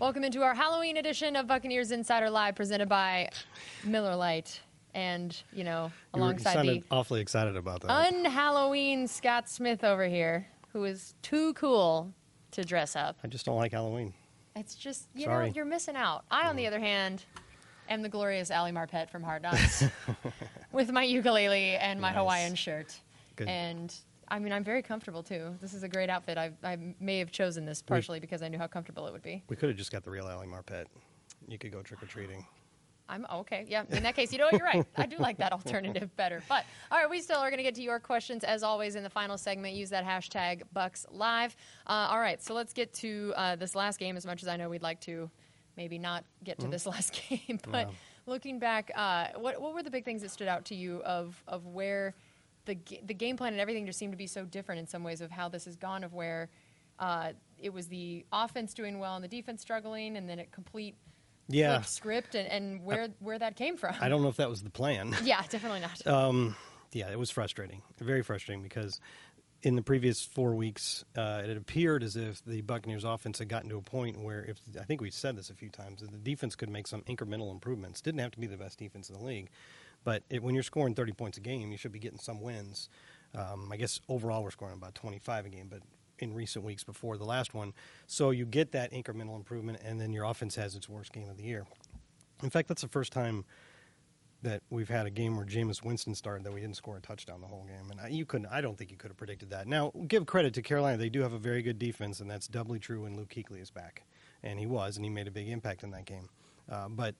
Welcome into our Halloween edition of Buccaneers Insider Live, presented by Miller Lite. And, alongside you sounded awfully excited about that. Un-Halloween Scott Smith over here, who is too cool to dress up. I just don't like Halloween. It's just, Sorry. you're missing out. I, on the other hand, am the glorious Ally Marpet from Hard Knocks with my ukulele and my Hawaiian shirt. Good. And I'm very comfortable, too. This is a great outfit. I may have chosen this partially because I knew how comfortable it would be. We could have just got the real Ally Marpet. You could go trick-or-treating. Okay. Yeah. In that case, you're right. I do like that alternative better. But, all right, we still are going to get to your questions, as always, in the final segment. Use that hashtag BucksLive. All right, so let's get to this last game, as much as I know we'd like to maybe not get to this last game. But looking back, what were the big things that stood out to you of where the game plan and everything just seemed to be so different in some ways of how this has gone, of where it was the offense doing well and the defense struggling, and then a complete flip script, and where that came from? I don't know if that was the plan. Yeah, definitely not. It was frustrating, very frustrating, because in the previous 4 weeks, it had appeared as if the Buccaneers offense had gotten to a point where, I think we've said this a few times, that the defense could make some incremental improvements. Didn't have to be the best defense in the league. But when you're scoring 30 points a game, you should be getting some wins. I guess overall we're scoring about 25 a game, but in recent weeks before the last one. So you get that incremental improvement, and then your offense has its worst game of the year. In fact, that's the first time that we've had a game where Jameis Winston started that we didn't score a touchdown the whole game. And I don't think you could have predicted that. Now, give credit to Carolina. They do have a very good defense, and that's doubly true when Luke Kuechly is back. And he was, and he made a big impact in that game. But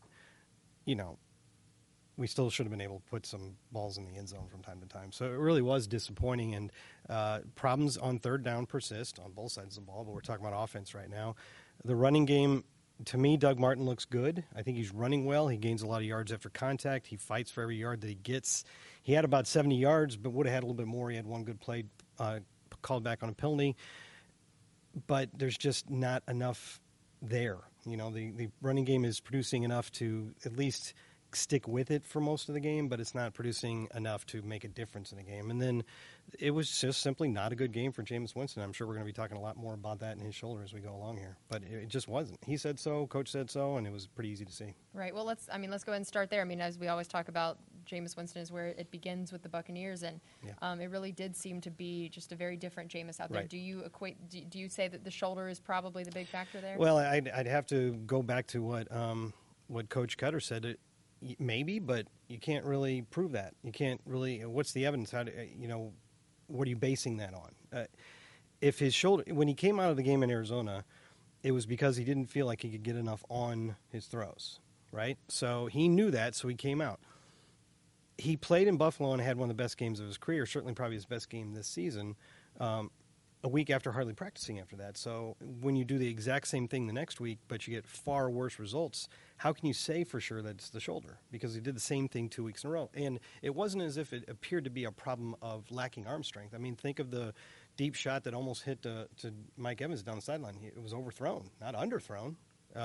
we still should have been able to put some balls in the end zone from time to time. So it really was disappointing, and problems on third down persist on both sides of the ball, but we're talking about offense right now. The running game, to me, Doug Martin looks good. I think he's running well. He gains a lot of yards after contact. He fights for every yard that he gets. He had about 70 yards, but would have had a little bit more. He had one good play called back on a penalty. But there's just not enough there. The running game is producing enough to at least stick with it for most of the game, but it's not producing enough to make a difference in the game. And then it was just simply not a good game for Jameis Winston. I'm sure we're going to be talking a lot more about that in his shoulder as we go along here, but it just wasn't. He said so, coach said so, and it was pretty easy to see. Right. Well, let's go ahead and start there. As we always talk about, Jameis Winston is where it begins with the Buccaneers, and it really did seem to be just a very different Jameis out there. Right. Do you say that the shoulder is probably the big factor there? Well, I'd have to go back to what Coach Cutter said. Maybe, but you can't really prove that. You can't really. What's the evidence? What are you basing that on? If his shoulder, when he came out of the game in Arizona, it was because he didn't feel like he could get enough on his throws, right? So he knew that, so he came out. He played in Buffalo and had one of the best games of his career, certainly probably his best game this season, a week after hardly practicing after that. So when you do the exact same thing the next week, but you get far worse results, how can you say for sure that it's the shoulder? Because he did the same thing 2 weeks in a row. And it wasn't as if it appeared to be a problem of lacking arm strength. Think of the deep shot that almost hit to Mike Evans down the sideline. It was overthrown, not underthrown.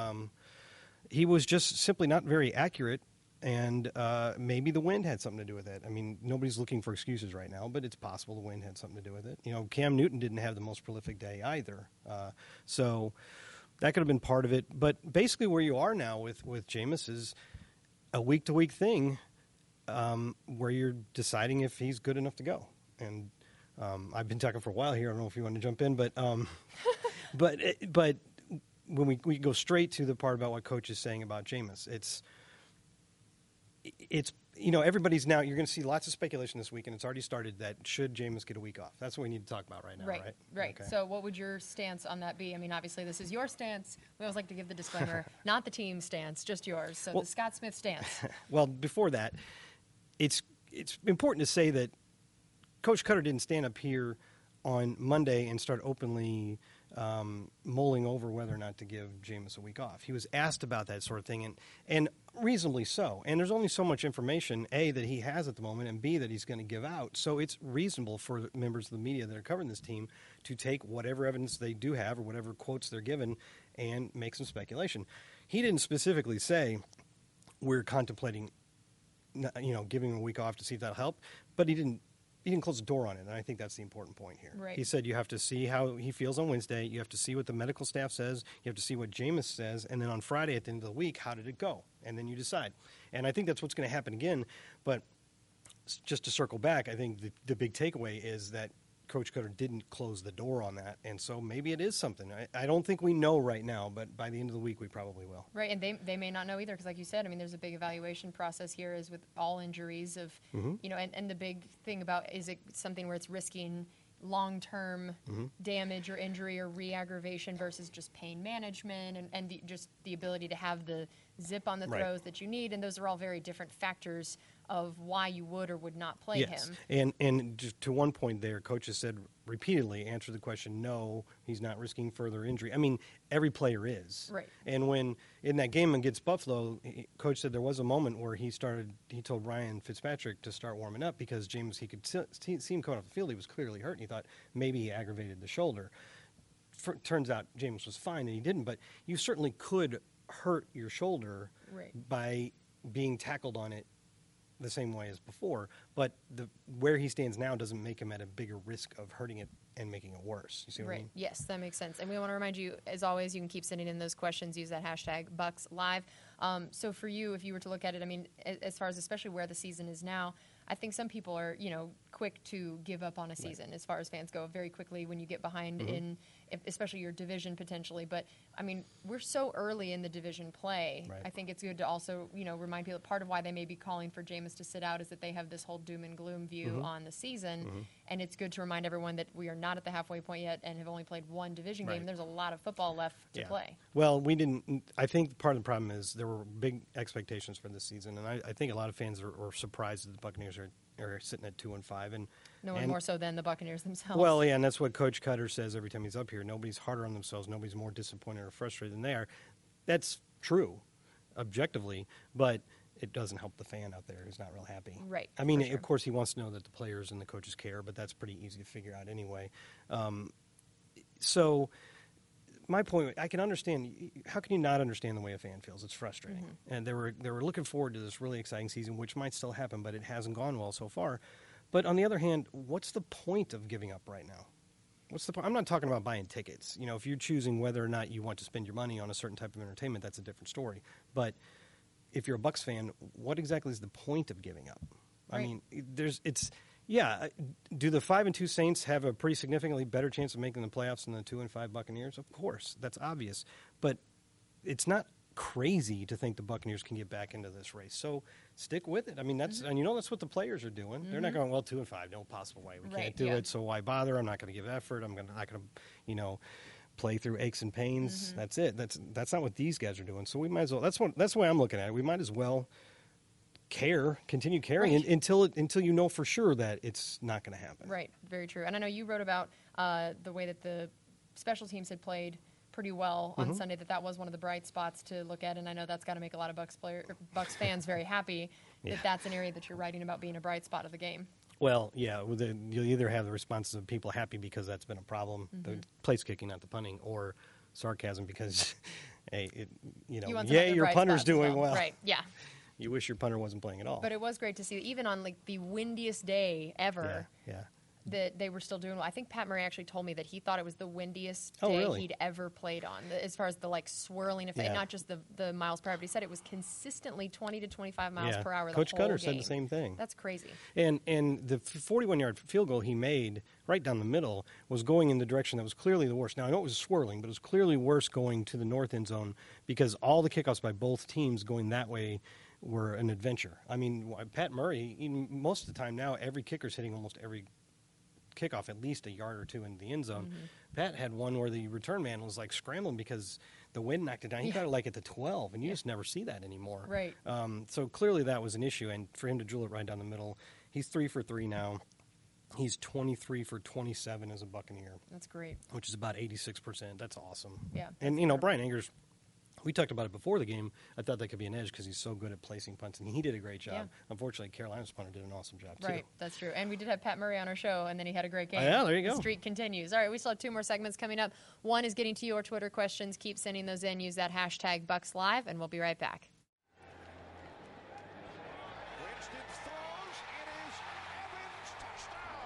He was just simply not very accurate, and maybe the wind had something to do with it. Nobody's looking for excuses right now, but it's possible the wind had something to do with it. Cam Newton didn't have the most prolific day either. So that could have been part of it. But basically where you are now with Jameis is a week-to-week thing where you're deciding if he's good enough to go. And I've been talking for a while here. I don't know if you want to jump in, but but when we go straight to the part about what Coach is saying about Jameis, it's everybody's now, you're going to see lots of speculation this week, and it's already started that should Jameis get a week off. That's what we need to talk about right now, right? Right. Okay. So what would your stance on that be? Obviously this is your stance. We always like to give the disclaimer, not the team's stance, just yours. So the Scott Smith stance. Well, before that, it's important to say that Coach Cutter didn't stand up here on Monday and start openly mulling over whether or not to give Jameis a week off. He was asked about that sort of thing, and reasonably so. And there's only so much information, A, that he has at the moment, and B, that he's going to give out. So it's reasonable for members of the media that are covering this team to take whatever evidence they do have or whatever quotes they're given and make some speculation. He didn't specifically say we're contemplating giving him a week off to see if that'll help, but he didn't he didn't close the door on it, and I think that's the important point here. Right. He said you have to see how he feels on Wednesday. You have to see what the medical staff says. You have to see what Jameis says. And then on Friday at the end of the week, how did it go? And then you decide. And I think that's what's going to happen again. But just to circle back, I think the big takeaway is that Coach Cutter didn't close the door on that, and so maybe it is something. I don't think we know right now, but by the end of the week, we probably will. Right, and they may not know either, because like you said, I mean, there's a big evaluation process here, as with all injuries of, you know, and the big thing about, is it something where it's risking long-term damage or injury or re-aggravation versus just pain management and just the ability to have the zip on the throws that you need, and those are all very different factors of why you would or would not play him. And just to one point there, Coach has said repeatedly, answer the question, no, he's not risking further injury. I mean, every player is. Right. And when, in that game against Buffalo, Coach said there was a moment where he told Ryan Fitzpatrick to start warming up because James, he could see him coming off the field, he was clearly hurt, and he thought maybe he aggravated the shoulder. Turns out James was fine, and he didn't, but you certainly could hurt your shoulder by being tackled on it the same way as before, but where he stands now doesn't make him at a bigger risk of hurting it and making it worse. You see what I mean? Yes, that makes sense. And we want to remind you, as always, you can keep sending in those questions. Use that hashtag BucksLive. So for you, if you were to look at it, I mean, as far as especially where the season is now, I think some people are, you know, quick to give up on a season as far as fans go very quickly when you get behind in, especially your division potentially. But, I mean, we're so early in the division play. Right. I think it's good to also, you know, remind people that part of why they may be calling for Jameis to sit out is that they have this whole doom and gloom view on the season. And it's good to remind everyone that we are not at the halfway point yet and have only played one division game. There's a lot of football left to play. Well, I think part of the problem is there were big expectations for this season, and I think a lot of fans are surprised that the Buccaneers are sitting at 2-5, and no one more so than the Buccaneers themselves. Well, yeah, and that's what Coach Cutter says every time he's up here. Nobody's harder on themselves. Nobody's more disappointed or frustrated than they are. That's true, objectively, but it doesn't help the fan out there who's not real happy. Right. I mean, of course, he wants to know that the players and the coaches care, but that's pretty easy to figure out anyway. So my point, I can understand. How can you not understand the way a fan feels? It's frustrating, and they were looking forward to this really exciting season, which might still happen, but it hasn't gone well so far. But on the other hand, what's the point of giving up right now? What's the point? I'm not talking about buying tickets. You know, if you're choosing whether or not you want to spend your money on a certain type of entertainment, that's a different story. But if you're a Bucs fan, what exactly is the point of giving up? Right. I mean, do the 5-2 Saints have a pretty significantly better chance of making the playoffs than the 2-5 Buccaneers? Of course, that's obvious. But it's not crazy to think the Buccaneers can get back into this race. So stick with it. I mean, that's and that's what the players are doing. They're not going 2-5, no possible way. We can't do it. So why bother? I'm not going to give effort. I'm not going to, play through aches and pains. That's it. That's not what these guys are doing. So we might as well. That's the way I'm looking at it. We might as well continue caring until you know for sure that it's not going to happen. Right. Very true. And I know you wrote about the way that the special teams had played pretty well on Sunday, that was one of the bright spots to look at, and I know that's got to make a lot of Bucs fans very happy that that's an area that you're writing about being a bright spot of the game. Well, yeah, you'll either have the responses of people happy because that's been a problem, the place kicking, not the punting, or sarcasm because, hey, your punter's doing well. Right, yeah. You wish your punter wasn't playing at all. But it was great to see that even on like the windiest day ever. Yeah. That they were still doing well. I think Pat Murray actually told me that he thought it was the windiest day he'd ever played on, as far as the swirling effect, not just the miles per hour, but he said it was consistently 20 to 25 miles per hour. Coach Cutter game. said the same thing. That's crazy. And the 41-yard field goal he made right down the middle was going in the direction that was clearly the worst. Now, I know it was swirling, but it was clearly worse going to the north end zone because all the kickoffs by both teams going that way were an adventure. I mean, Pat Murray, most of the time now, every kicker's hitting almost every kickoff at least a yard or two into the end zone. Pat had one where the return man was scrambling because the wind knocked it down. He got it at the 12, and you just never see that anymore. Right. So clearly that was an issue, and for him to drill it right down the middle, he's 3 for 3 now. He's 23 for 27 as a Buccaneer. That's great. Which is about 86%. That's awesome. Yeah. And Brian Angers, we talked about it before the game. I thought that could be an edge because he's so good at placing punts, and he did a great job. Yeah. Unfortunately, Carolina's punter did an awesome job, too. Right, that's true. And we did have Pat Murray on our show, and then he had a great game. Yeah, there you go. The streak continues. All right, we still have 2 more segments coming up. One is getting to your Twitter questions. Keep sending those in. Use that hashtag BucksLive, and we'll be right back. Winston throws. It is Evans. Touchdown.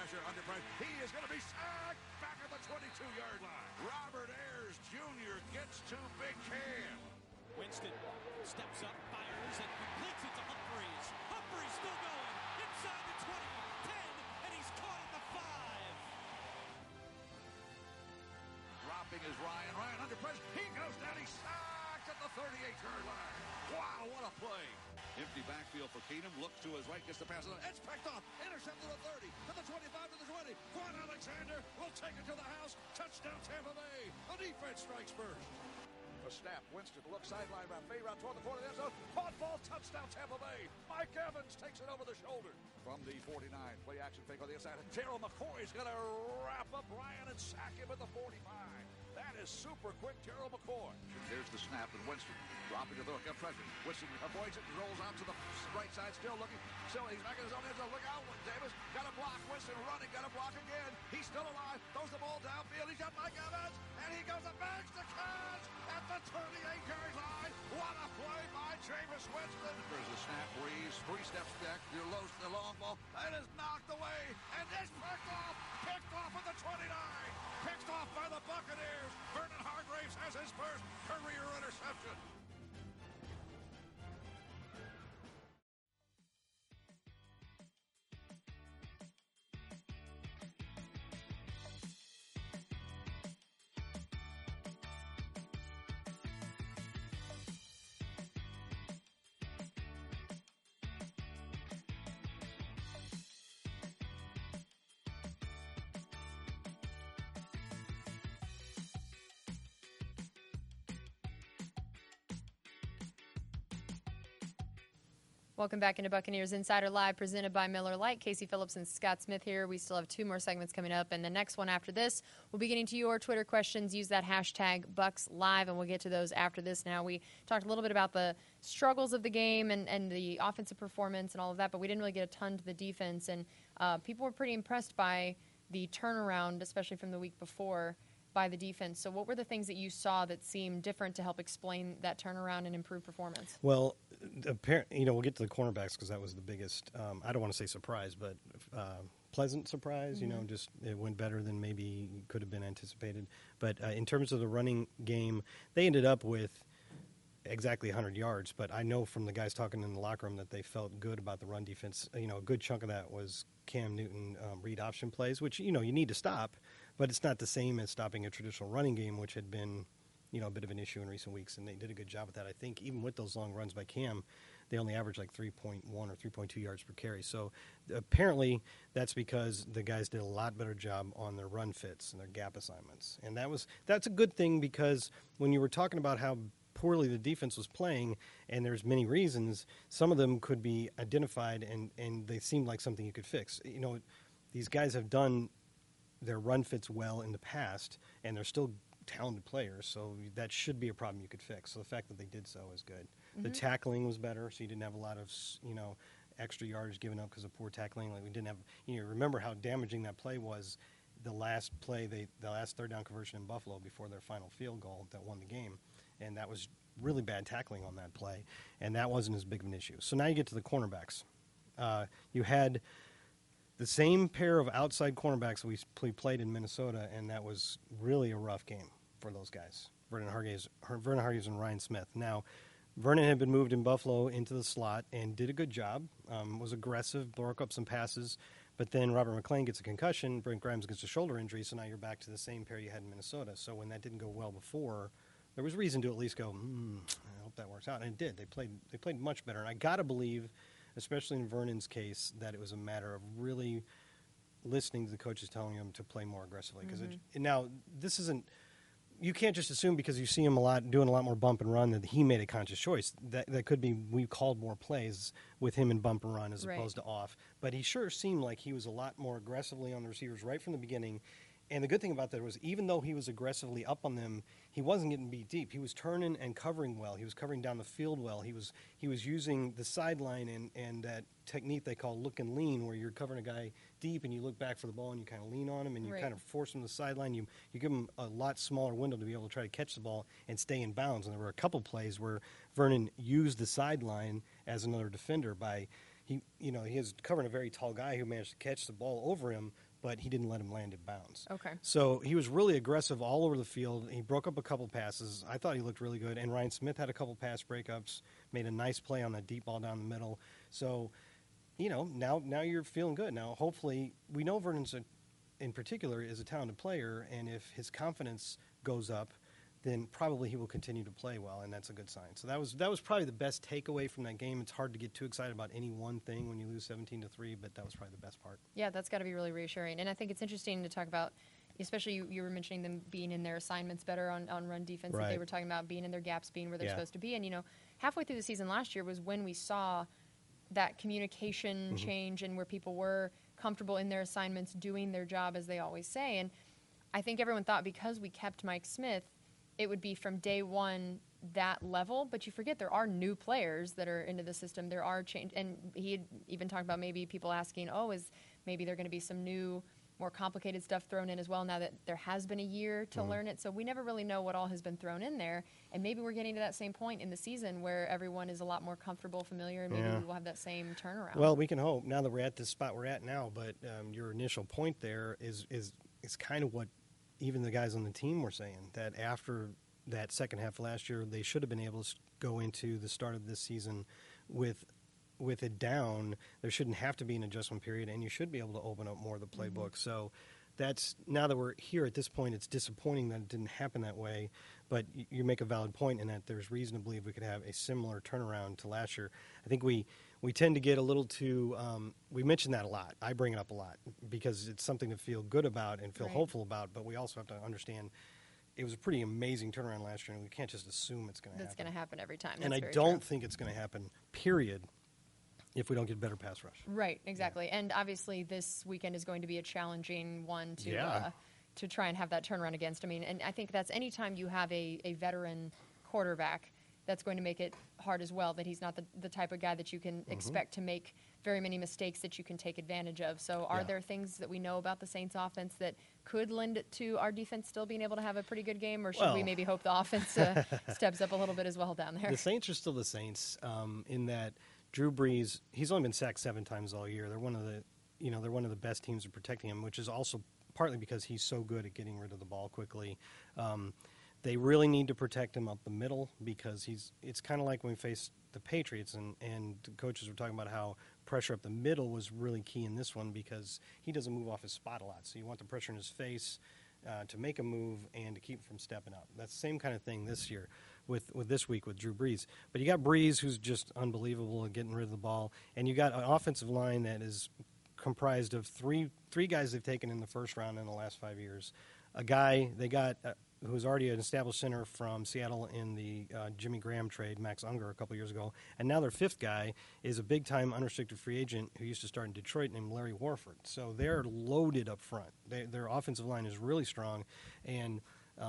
pressure, under pressure. He is going to be sacked back at the 22-yard line. Robert Ayers Jr. gets to Big Cam. Winston steps up, fires, and completes it to Humphreys. Humphreys still going inside the 20, 10, and he's caught at the 5. Dropping is Ryan. Ryan under pressure. He goes down. He's sacked at the 38-yard line. Wow, what a play. Empty backfield for Keenum. Looks to his right, gets the pass. It's picked off. Intercepted to the 30, to the 25, to the 20. Quan Alexander will take it to the house. Touchdown Tampa Bay. The defense strikes first. The snap. Winston looks sideline route. Fade route toward the corner of the end zone. Caught ball. Touchdown Tampa Bay. Mike Evans takes it over the shoulder. From the 49. Play action fake on the inside. Terrell McCoy's going to wrap up Ryan and sack him at the 45. That is super quick, Terrell McCoy. There's the snap, and Winston dropping to the hook up pressure. Winston avoids it and rolls out to the right side, still looking. Still, he's back in his own end zone. Look out, Davis. Got a block. Winston running. Got a block again. He's still alive. Throws the ball downfield. He's got Mike Evans, and he goes to back to catch at the 38-yard line. What a play by Jameis Winston. There's a snap. Breeze. 3 steps back. The long ball. It is knocked away, and it's picked off. Picked off at the 29. Picked off by the Buccaneers. Vernon Hargreaves has his first career interception. Welcome back into Buccaneers Insider Live, presented by Miller Lite. Casey Phillips and Scott Smith here. We still have 2 more segments coming up, and the next one after this, we'll be getting to your Twitter questions. Use that hashtag BucsLive, and we'll get to those after this. Now, we talked a little bit about the struggles of the game and the offensive performance and all of that, but we didn't really get a ton to the defense, and people were pretty impressed by the turnaround, especially from the week before, by the defense. So what were the things that you saw that seemed different to help explain that turnaround and improve performance? Well, we'll get to the cornerbacks because that was the biggest, I don't want to say surprise, but pleasant surprise. Mm-hmm. Just it went better than maybe could have been anticipated. But in terms of the running game, they ended up with exactly 100 yards. But I know from the guys talking in the locker room that they felt good about the run defense. A good chunk of that was Cam Newton read option plays, which, you need to stop. But it's not the same as stopping a traditional running game, which had been, a bit of an issue in recent weeks, and they did a good job with that. I think even with those long runs by Cam, they only averaged like 3.1 or 3.2 yards per carry. So apparently that's because the guys did a lot better job on their run fits and their gap assignments. And that's a good thing, because when you were talking about how poorly the defense was playing, and there's many reasons, some of them could be identified and they seemed like something you could fix. These guys have done their run fits well in the past, and they're still talented players, so that should be a problem you could fix. So the fact that they did so is good. Mm-hmm. The tackling was better, so you didn't have a lot of, extra yardage given up because of poor tackling. Like we didn't have, remember how damaging that play was. The last play, the last third down conversion in Buffalo before their final field goal that won the game, and that was really bad tackling on that play, and that wasn't as big of an issue. So now you get to the cornerbacks. You had the same pair of outside cornerbacks we played in Minnesota, and that was really a rough game for those guys, Vernon Hargreaves and Ryan Smith. Now, Vernon had been moved in Buffalo into the slot and did a good job, was aggressive, broke up some passes, but then Robert McClain gets a concussion, Brent Grimes gets a shoulder injury, so now you're back to the same pair you had in Minnesota. So when that didn't go well before, there was reason to at least go, I hope that works out. And it did. They played much better. And I got to believe, especially in Vernon's case, that it was a matter of really listening to the coaches telling him to play more aggressively. Because now, this isn't – you can't just assume because you see him doing a lot more bump and run that he made a conscious choice. That could be we called more plays with him in bump and run as opposed to off. But he sure seemed like he was a lot more aggressively on the receivers right from the beginning. And the good thing about that was even though he was aggressively up on them, he wasn't getting beat deep. He was turning and covering well. He was covering down the field well. He was using the sideline and that technique they call look and lean, where you're covering a guy deep and you look back for the ball and you kind of lean on him and you kind of force him to the sideline. You give him a lot smaller window to be able to try to catch the ball and stay in bounds. And there were a couple plays where Vernon used the sideline as another defender by he was covering a very tall guy who managed to catch the ball over him, but he didn't let him land in bounds. Okay. So he was really aggressive all over the field. He broke up a couple passes. I thought he looked really good. And Ryan Smith had a couple pass breakups, made a nice play on that deep ball down the middle. So, now you're feeling good. Now, hopefully, we know Vernon's in particular is a talented player, and if his confidence goes up, then probably he will continue to play well, and that's a good sign. So that was probably the best takeaway from that game. It's hard to get too excited about any one thing when you lose 17-3, but that was probably the best part. Yeah, that's got to be really reassuring. And I think it's interesting to talk about, especially you were mentioning them being in their assignments better on run defense, that they Right. were talking about being in their gaps, being where they're Yeah. supposed to be. And, halfway through the season last year was when we saw that communication change and where people were comfortable in their assignments, doing their job as they always say. And I think everyone thought because we kept Mike Smith, it would be from day one that level, but you forget there are new players that are into the system. There are change, and he had even talked about maybe people asking, is maybe there going to be some new, more complicated stuff thrown in as well now that there has been a year to learn it. So we never really know what all has been thrown in there, and maybe we're getting to that same point in the season where everyone is a lot more comfortable, familiar, and maybe Yeah. we will have that same turnaround. Well, we can hope now that we're at this spot we're at now, but your initial point there is kind of what even the guys on the team were saying, that after that second half of last year, they should have been able to go into the start of this season with it down. There shouldn't have to be an adjustment period, and you should be able to open up more of the playbook. So that's, now that we're here at this point, it's disappointing that it didn't happen that way, but you make a valid point in that there's reason to believe we could have a similar turnaround to last year. I think we tend to get a little too, we mention that a lot. I bring it up a lot because it's something to feel good about and feel Right. hopeful about, but we also have to understand it was a pretty amazing turnaround last year, and we can't just assume it's going to happen. that's going to happen every time. And That's I very don't true. think it's going to happen, period, if we don't get better pass rush. Right, exactly. And obviously this weekend is going to be a challenging one to Yeah. to try and have that turnaround against. I mean, and I think that's anytime you have a veteran quarterback, that's going to make it hard as well, that he's not the type of guy that you can expect to make very many mistakes that you can take advantage of. So are Yeah. there things that we know about the Saints offense that could lend it to our defense still being able to have a pretty good game, or should we Well- maybe hope the offense steps up a little bit as well down there? The Saints are still the Saints in that Drew Brees, he's only been sacked 7 times all year. They're one of the best teams at protecting him, which is also partly because he's so good at getting rid of the ball quickly. They really need to protect him up the middle because it's kind of like when we faced the Patriots and the coaches were talking about how pressure up the middle was really key in this one because he doesn't move off his spot a lot. So you want the pressure in his face to make a move and to keep him from stepping up. That's the same kind of thing this year with this week with Drew Brees. But you got Brees, who's just unbelievable at getting rid of the ball, and you got an offensive line that is comprised of three guys they've taken in the first round in the last 5 years. A guy they got who's already an established center from Seattle in the Jimmy Graham trade, Max Unger, a couple years ago. And now their fifth guy is a big-time unrestricted free agent who used to start in Detroit named Larry Warford. So they're loaded up front. Their offensive line is really strong. And,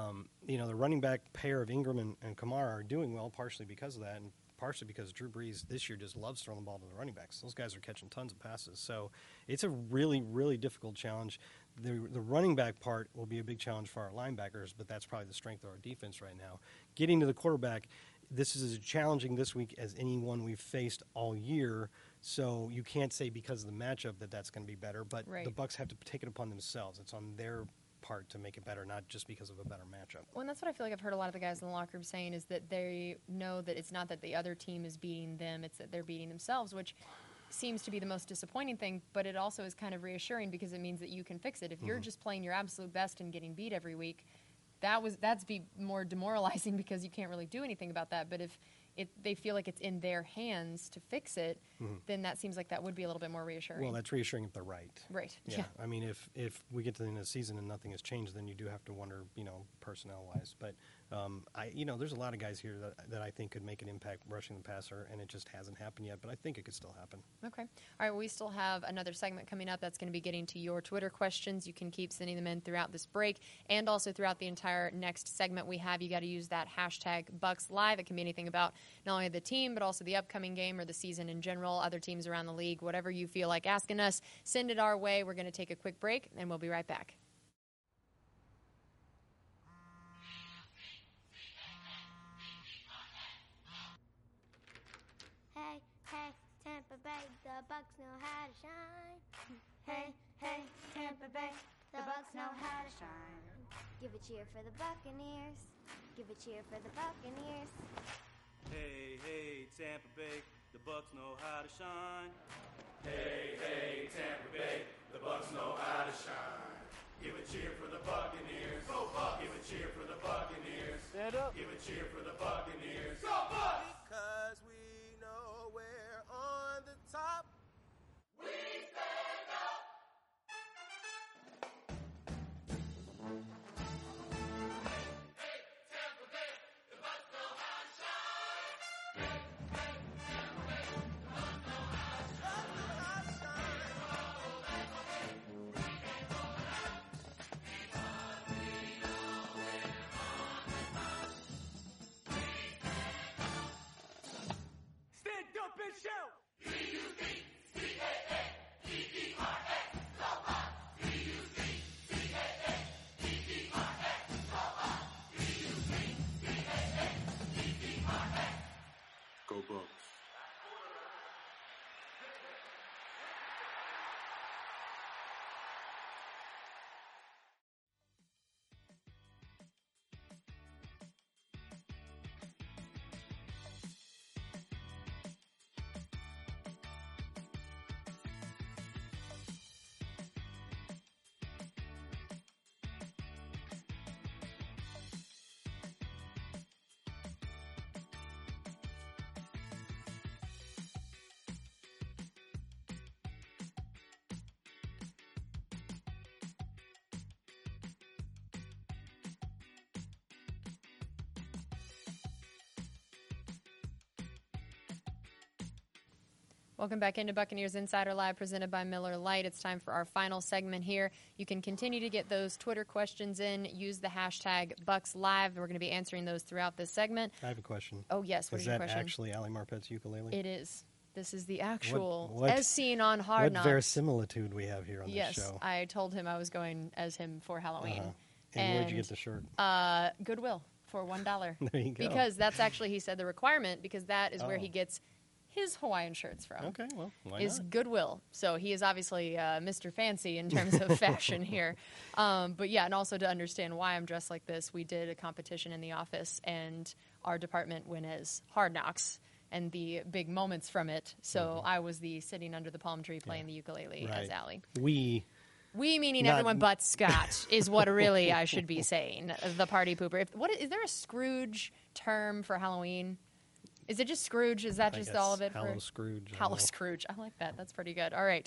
the running back pair of Ingram and Kamara are doing well, partially because of that, and partially because Drew Brees this year just loves throwing the ball to the running backs. Those guys are catching tons of passes. So it's a really, really difficult challenge. The running back part will be a big challenge for our linebackers, but that's probably the strength of our defense right now. Getting to the quarterback, this is as challenging this week as anyone we've faced all year. So you can't say because of the matchup that's going to be better, but Right. the Bucs have to take it upon themselves. It's on their part to make it better, not just because of a better matchup. Well, and that's what I feel like I've heard a lot of the guys in the locker room saying is that they know that it's not that the other team is beating them, it's that they're beating themselves, which seems to be the most disappointing thing, but it also is kind of reassuring because it means that you can fix it. If you're just playing your absolute best and getting beat every week, that's be more demoralizing because you can't really do anything about that. But if they feel like it's in their hands to fix it, then that seems like that would be a little bit more reassuring. Well, that's reassuring if they're right. Right. Yeah. I mean, if we get to the end of the season and nothing has changed, then you do have to wonder, personnel-wise. But, there's a lot of guys here that I think could make an impact rushing the passer, and it just hasn't happened yet. But I think it could still happen. Okay. All right. Well, we still have another segment coming up that's going to be getting to your Twitter questions. You can keep sending them in throughout this break and also throughout the entire next segment we have. You got to use that hashtag BucksLive. It can be anything about not only the team, but also the upcoming game or the season in general, other teams around the league, whatever you feel like asking us, send it our way. We're going to take a quick break, and we'll be right back. Hey, hey, Tampa Bay, the Bucks know how to shine. Hey, hey, Tampa Bay, the Bucks know how to shine. Give a cheer for the Buccaneers. Give a cheer for the Buccaneers. Hey, hey, Tampa Bay, the Bucks know how to shine. Hey, hey, Tampa Bay, the Bucks know how to shine. Give a cheer for the Buccaneers. Go Bucks! Give a cheer for the Buccaneers. Stand up. Give a cheer for the Buccaneers. Go Bucks! Because we know we're on the top. We stand up! Hey, Tampa Bay, the Bucks know how to shine. Hey, hey, Tampa Bay, the Bucks know how to shine. Stand up and shout. Go Bucks. Welcome back into Buccaneers Insider Live, presented by Miller Lite. It's time for our final segment here. You can continue to get those Twitter questions in. Use the hashtag BucksLive. We're going to be answering those throughout this segment. I have a question. Oh, yes. What is your question? Is that actually Ali Marpet's ukulele? It is. This is the actual, What- as seen on Hard Knocks. What verisimilitude we have here on Yes, this show. I told him I was going as him for Halloween. Uh-huh. And where'd you get the shirt? Goodwill for $1. There you go. Because that's actually, he said, the requirement, because that is where Oh. he gets his Hawaiian shirts from. Okay, well, why is not? Goodwill. So he is obviously Mr. Fancy in terms of fashion here. But yeah, and also to understand why I'm dressed like this, we did a competition in the office, and our department went as Hard Knocks and the big moments from it. So I was the sitting under the palm tree playing the ukulele as Right. Allie. We Meaning Not- everyone but Scott is what really I should be saying. The party pooper. Is there a Scrooge term for Halloween? Is it just Scrooge? Is that I just guess all of it? Hallow Scrooge, I don't Hallow know. Scrooge. I like that. That's pretty good. All right.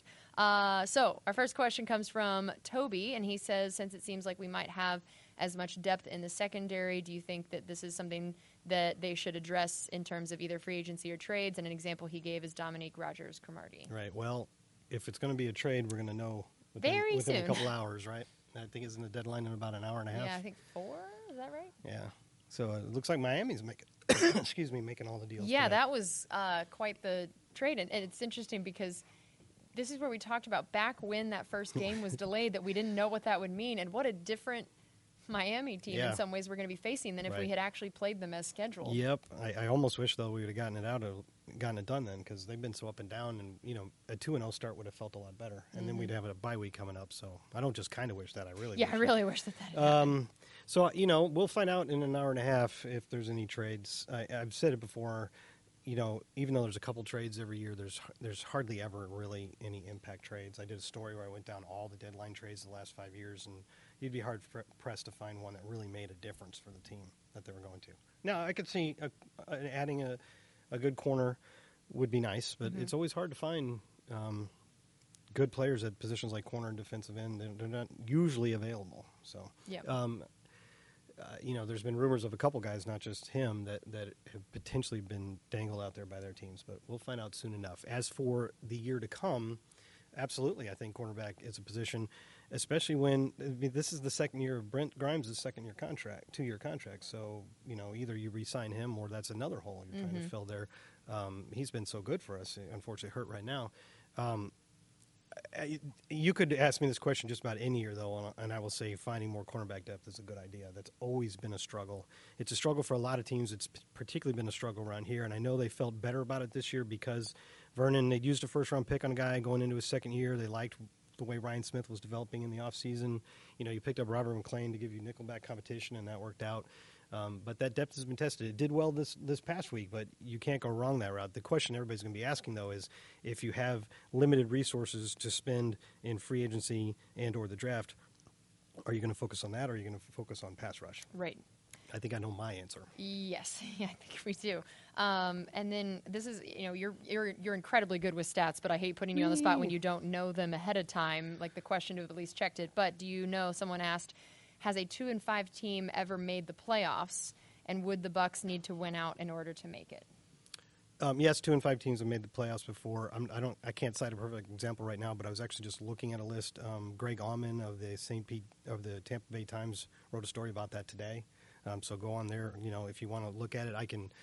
So our first question comes from Toby, and he says, since it seems like we might have as much depth in the secondary, do you think that this is something that they should address in terms of either free agency or trades? And an example he gave is Dominique Rodgers-Cromartie. Right. Well, if it's going to be a trade, we're going to know within Very a soon. couple hours, right? I think it's in the deadline in about an hour and a half. Yeah, I think 4. Is that right? Yeah. So it looks like Miami's making, making all the deals. Yeah, today. that was quite the trade. And it's interesting because this is where we talked about back when that first game was delayed, that we didn't know what that would mean. And what a different Miami team Yeah. in some ways we're going to be facing than if we Right. had actually played them as scheduled. Yep. I almost wish, though, we would have gotten it done then, because they've been so up and down, and, a 2-0 start would have felt a lot better. And then we'd have a bye week coming up. So I don't just kind of wish that. I really Yeah, wish I it. really wish that had happened. So, we'll find out in an hour and a half if there's any trades. I've said it before, even though there's a couple trades every year, there's hardly ever really any impact trades. I did a story where I went down all the deadline trades the last 5 years, and you'd be hard pressed to find one that really made a difference for the team that they were going to. Now, I could see adding a good corner would be nice, but it's always hard to find good players at positions like corner and defensive end. They're not usually available. So, Yeah. there's been rumors of a couple guys, not just him, that have potentially been dangled out there by their teams, but we'll find out soon enough. As for the year to come, absolutely, I think cornerback is a position, especially when this is the second year of Brent Grimes' 2-year contract. So, either you re-sign him or that's another hole you're trying to fill there. He's been so good for us, unfortunately hurt right now. You could ask me this question just about any year, though, and I will say finding more cornerback depth is a good idea. That's always been a struggle. It's a struggle for a lot of teams. It's particularly been a struggle around here, and I know they felt better about it this year because Vernon, they'd used a first-round pick on a guy going into his second year. They liked the way Ryan Smith was developing in the offseason. You picked up Robert McClain to give you nickelback competition, and that worked out. But that depth has been tested. It did well this past week, but you can't go wrong that route. The question everybody's going to be asking, though, is if you have limited resources to spend in free agency and or the draft, are you going to focus on that, or are you going to focus on pass rush? Right. I think I know my answer. Yes, yeah, I think we do. And then this is, you're incredibly good with stats, but I hate putting you on the spot when you don't know them ahead of time. Like the question to have at least checked it. But do you know? Someone asked, has a 2-5 team ever made the playoffs, and would the Bucks need to win out in order to make it? Yes, 2-5 teams have made the playoffs before. I can't cite a perfect example right now, but I was actually just looking at a list. Greg Auman of the Tampa Bay Times wrote a story about that today. So go on there. If you want to look at it, I can.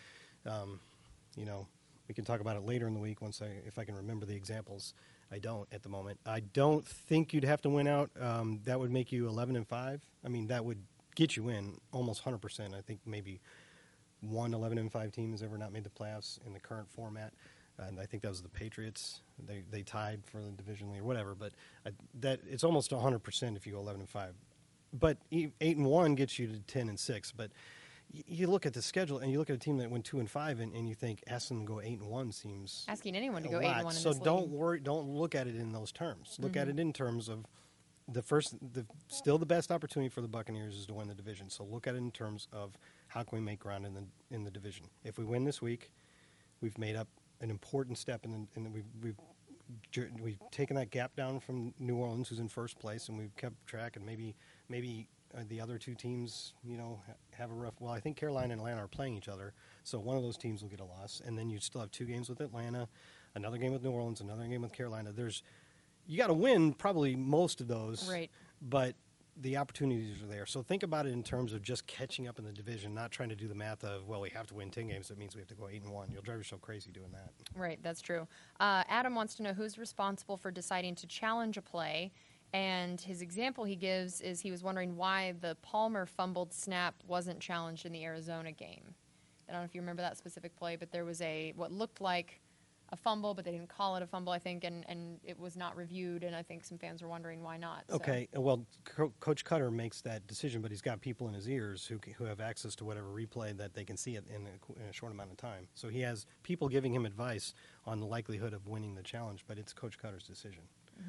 We can talk about it later in the week if I can remember the examples. I don't at the moment. I don't think you'd have to win out. That would make you 11-5. I mean, that would get you in almost 100%. I think maybe one 11-5 team has ever not made the playoffs in the current format, and I think that was the Patriots. They tied for the division lead or whatever. But that it's almost 100% if you go 11-5. But 8-1 gets you to 10-6. But you look at the schedule and you look at a team that went 2-5, and you think asking them to go 8-1 seems asking anyone to go 8-1 lot. in this So league. don't worry. Don't look at it in those terms. Look at it in terms of still the best opportunity for the Buccaneers is to win the division. So look at it in terms of how can we make ground in the division. If we win this week, we've made up an important step, and we've taken that gap down from New Orleans, who's in first place, and we've kept track. And maybe the other two teams, have a rough. Well, I think Carolina and Atlanta are playing each other, so one of those teams will get a loss, and then you still have 2 games with Atlanta, another game with New Orleans, another game with Carolina. You got to win probably most of those, right? But the opportunities are there. So think about it in terms of just catching up in the division, not trying to do the math of, well, we have to win 10 games. That means we have to go 8-1. You'll drive yourself crazy doing that. Right, that's true. Adam wants to know who's responsible for deciding to challenge a play. And his example he gives is he was wondering why the Palmer fumbled snap wasn't challenged in the Arizona game. I don't know if you remember that specific play, but there was what looked like a fumble, but they didn't call it a fumble, I think, and it was not reviewed, and I think some fans were wondering why not. So. Okay, well, Coach Cutter makes that decision, but he's got people in his ears who have access to whatever replay that they can see it in a short amount of time. So he has people giving him advice on the likelihood of winning the challenge, but it's Coach Cutter's decision.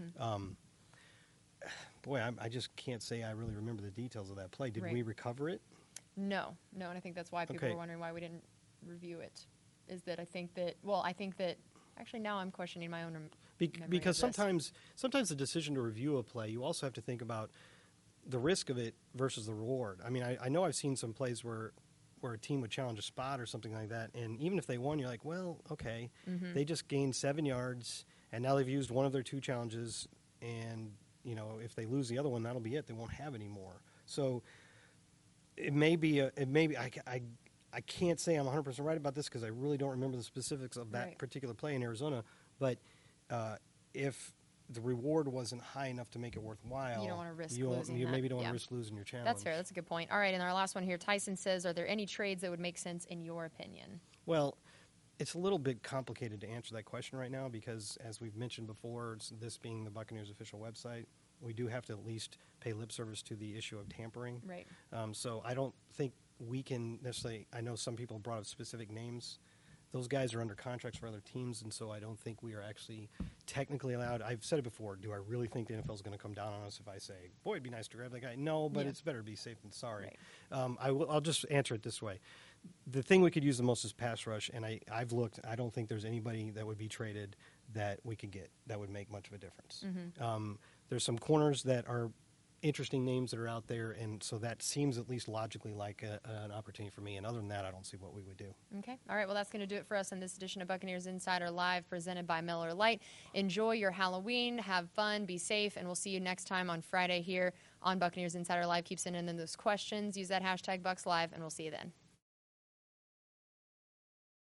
Boy, I just can't say I really remember the details of that play. Did we recover it? No, and I think that's why people were wondering why we didn't review it. Is that I think that actually now I'm questioning my own memory because of this. sometimes the decision to review a play, you also have to think about the risk of it versus the reward. I mean, I know I've seen some plays where a team would challenge a spot or something like that, and even if they won, you're like, well, okay, they just gained 7 yards, and now they've used one of their 2 challenges, and if they lose the other one, that'll be it. They won't have any more. So it may be I can't say I'm 100% right about this because I really don't remember the specifics of that particular play in Arizona. But if the reward wasn't high enough to make it worthwhile, you don't want to risk losing. You maybe don't want to risk losing your challenge. That's fair. That's a good point. All right, and our last one here, Tyson says, are there any trades that would make sense in your opinion? Well, it's a little bit complicated to answer that question right now because, as we've mentioned before, this being the Buccaneers official website, we do have to at least pay lip service to the issue of tampering. Right. So I don't think we can necessarily. I know some people brought up specific names. Those guys are under contracts for other teams, and so I don't think we are actually technically allowed. I've said it before. Do I really think the NFL is going to come down on us if I say, boy, it'd be nice to grab that guy? No, but it's better to be safe than sorry. Right. I'll just answer it this way. The thing we could use the most is pass rush, and I've looked. I don't think there's anybody that would be traded that we could get that would make much of a difference. There's some corners that are interesting names that are out there, and so that seems at least logically like an opportunity for me. And other than that, I don't see what we would do. Okay. All right. Well, that's going to do it for us in this edition of Buccaneers Insider Live, presented by Miller Lite. Enjoy your Halloween. Have fun. Be safe. And we'll see you next time on Friday here on Buccaneers Insider Live. Keep sending in those questions. Use that hashtag BucksLive, and we'll see you then.